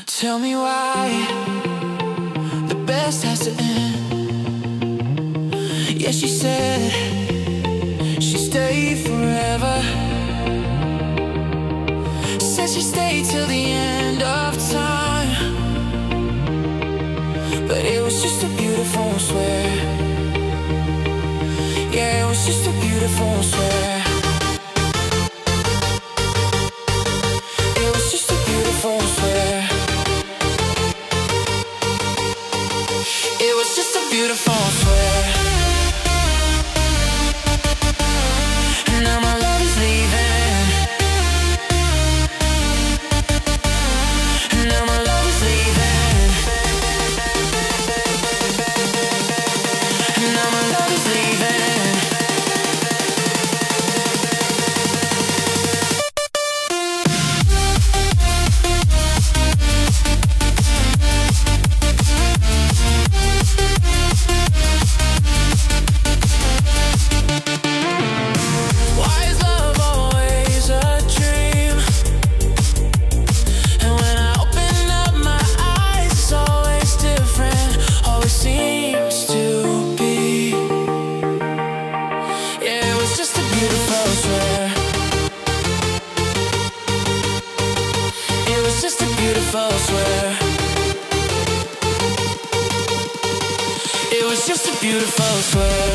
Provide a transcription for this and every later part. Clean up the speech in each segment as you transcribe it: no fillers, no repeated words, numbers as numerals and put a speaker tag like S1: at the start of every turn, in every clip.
S1: Tell me why the best has to end. Yeah, she said she'd stay forever. Said she'd stay till the end of time. But it was just a beautiful swear. Yeah, it was just a beautiful swear. It was just a beautiful swear. It was just a beautiful swear. And now my love is leaving. And now my love is leaving. And now my love is leaving. Why is love always a dream? And when I open up my eyes, it's always different. Always seems to be. Yeah, it was just a beautiful swear. It was just a beautiful swear. It was just a beautiful swear.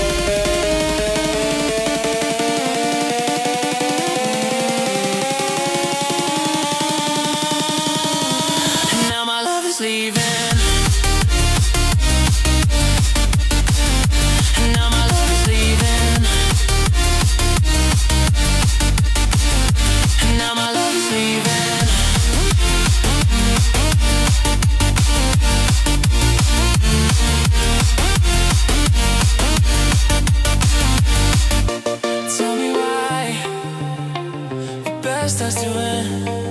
S1: And now my love is leaving. And now my love is leaving. And now my love is leaving. Tell me why the best has to end.